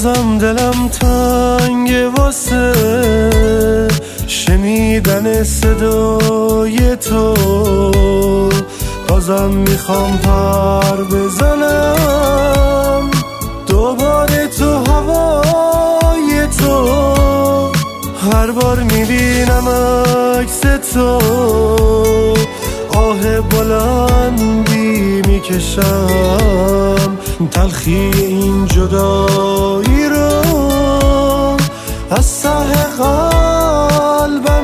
بازم دلم تنگ واسه شنیدن صدای تو، بازم میخوام پر بزنم دوباره تو هوای تو. هر بار میبینم عکس تو آه بلندی میکشم، تلخی این جدایی رو از ته قلبم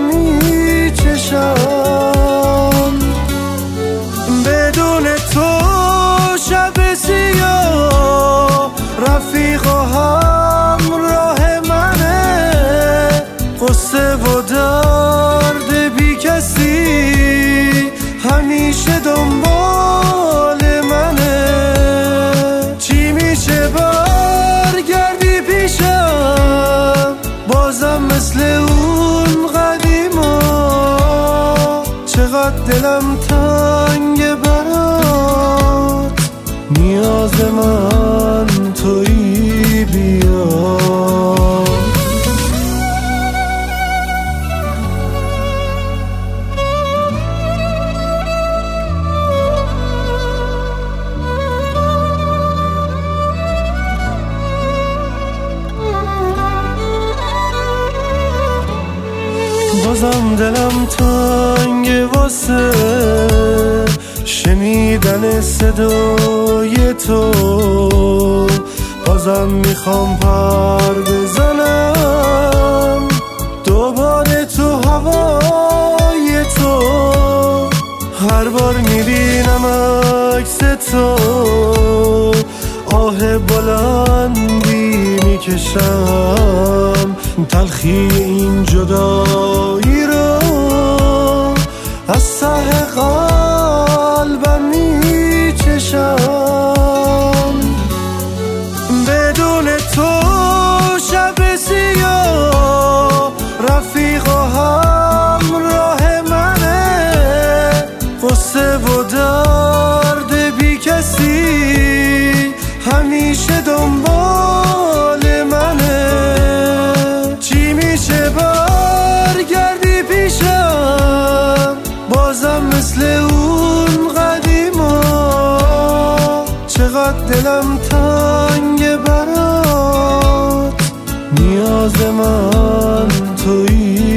میچشم. بدون تو شب سیاه رفیق و همراه منه، قصه و درد بی کسی همیشه دنبال منه. چی میشه برگردی پیشم بازم مثل اون قدیما؟ چقدر دلم تنگ برات، نیاز من تویی، بیا. بازم دلم تنگ واسه شنیدن صدای تو، بازم میخوام پر بزنم دوباره تو هوای تو. هر بار میبینم عکس تو آه بلندی میکشم، تلخی این جدایی رو از ته قلبم میچشم. بدون تو شب سیاه رفیق و همراه منه، قصه و درد بی کسی همیشه دنبال منه. چی میشه برگردی پیشم بازم مثل اون قدیما؟ چقدر دلم تنگ برات، نیاز من تویی.